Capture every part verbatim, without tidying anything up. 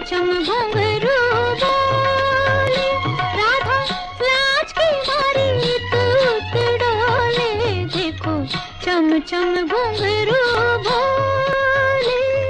चम घुंघरू बोले, राधा लाज की मारी तूत डोले, देखो चम चम घुंघरू बोले।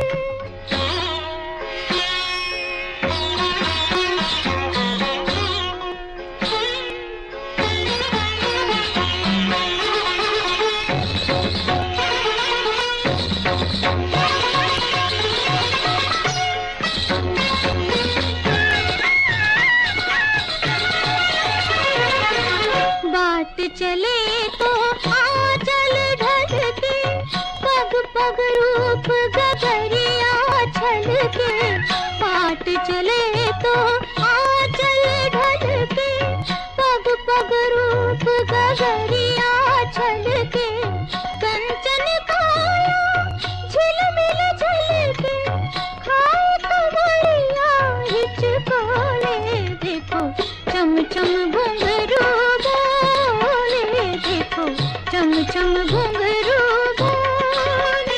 बाट चले तो आंचल ढलके, पग पग रूप गगरिया छलके। बाट चले तो आंचल ढलके, पग पग रूप गगरिया छलके। कंचन काया झिलमिल झलके, खाए कमलिया हिचकोले, देखो चम चम घुंघरू चम चम घुंघरू बोले।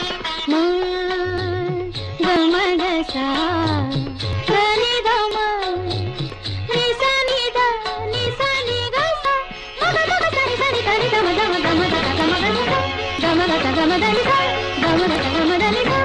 गम गसा गनि गम नि सा नि द नि सा नि ग सा, मग मग सा नि सा नि द नि गम गम गम द गम ग नि सा, गम ग सा गम द नि सा, गम ग सा गम द नि सा।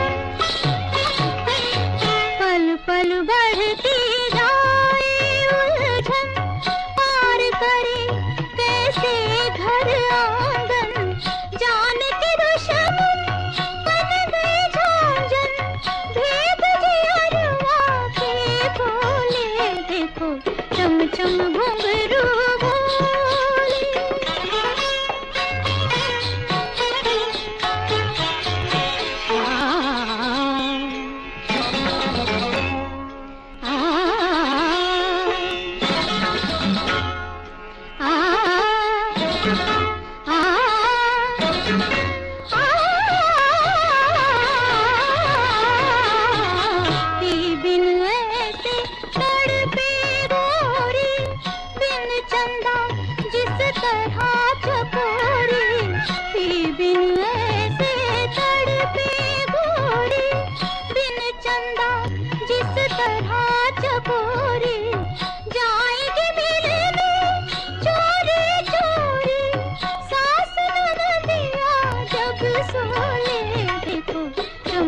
पल पल बढ़ती जाए उलझन, पार करे कैसे घर आंगन। जान के दुश्मन बन गए झांझन, भेद जियरवा के खोले, देखो चम चम घुंघरू बोले।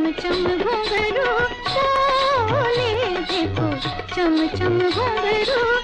चम चम घुंघरू